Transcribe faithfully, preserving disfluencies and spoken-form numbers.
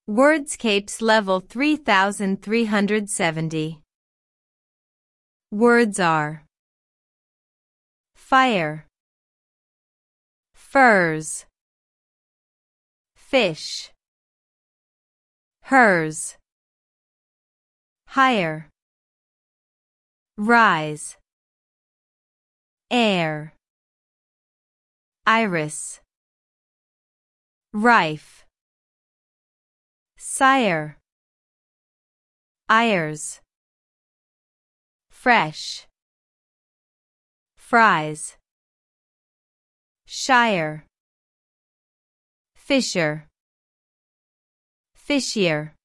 Wordscapes level three thousand three hundred seventy. Words are fire, furs, fish, hers, higher, rise, air, iris, rife, sire, ires, fresh, fries, shire, fisher, fishier.